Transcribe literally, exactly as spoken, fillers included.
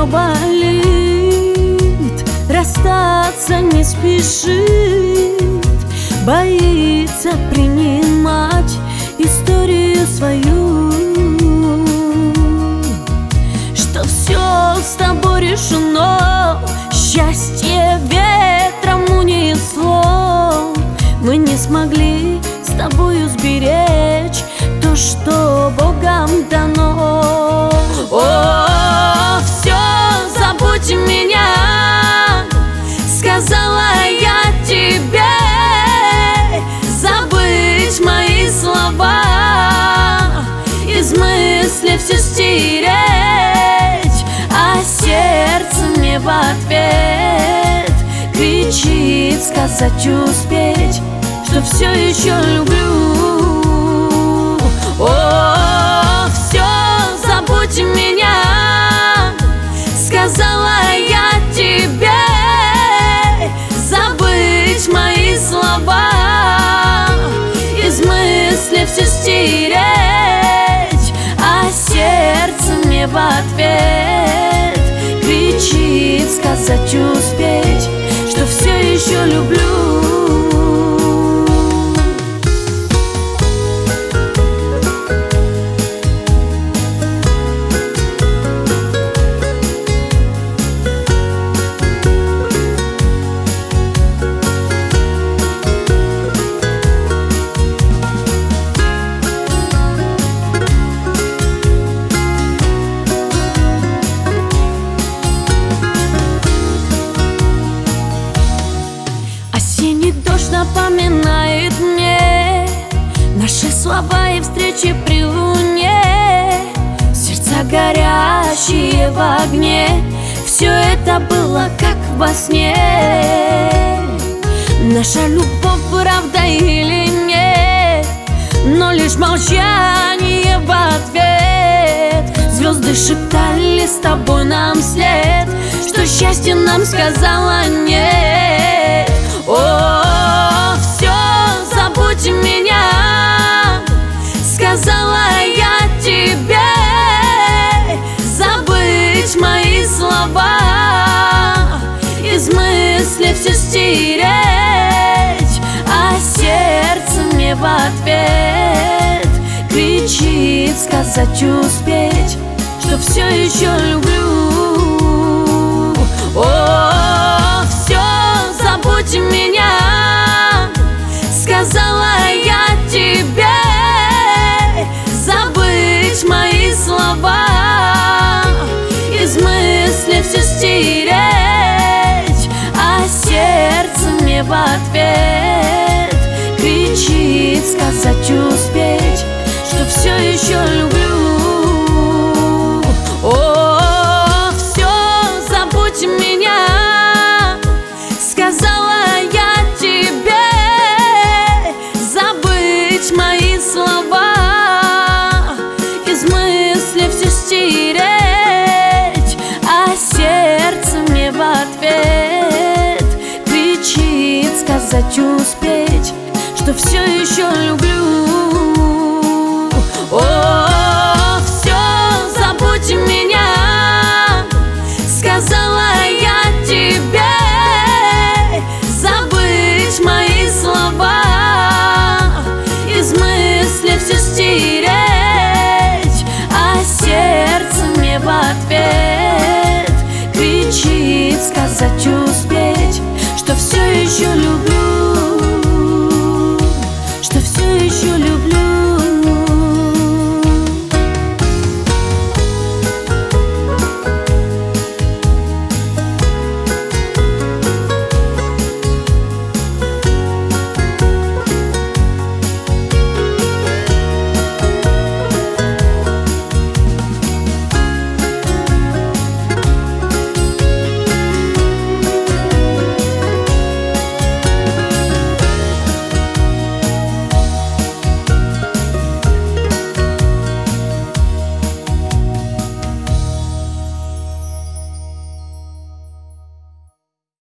болит, расстаться не спешит, боится принимать историю свою, что все с тобой решено, счастье ветром унесло. Мы не смогли с тобою сберечь то, что Богом дано. О, все, забудь меня, сказала я тебе. Забыть мои слова, из мысли все стереть, а сердце мне в ответ кричит, сказать успеть, что все еще люблю. О, все, забудь меня, сказала я тебе. Забыть мои слова, из мысли все стереть, а сердце мне в ответ кричит, сказать успеть, что все еще люблю. Осенний дождь напоминает мне наши слова и встречи при луне. Сердца горящие в огне, все это было как во сне. Наша любовь правда или нет, но лишь молчание в ответ. Звезды шептали с тобой нам вслед, что счастье нам сказала нет. О, все, забудь меня, сказала я тебе. Забыть мои слова, из мысли все стереть, а сердце мне в ответ кричит, сказать успеть, что все еще люблю. О, все, забудь меня, сказала я тебе. Забыть мои слова, из мысли все стереть, а сердце мне в ответ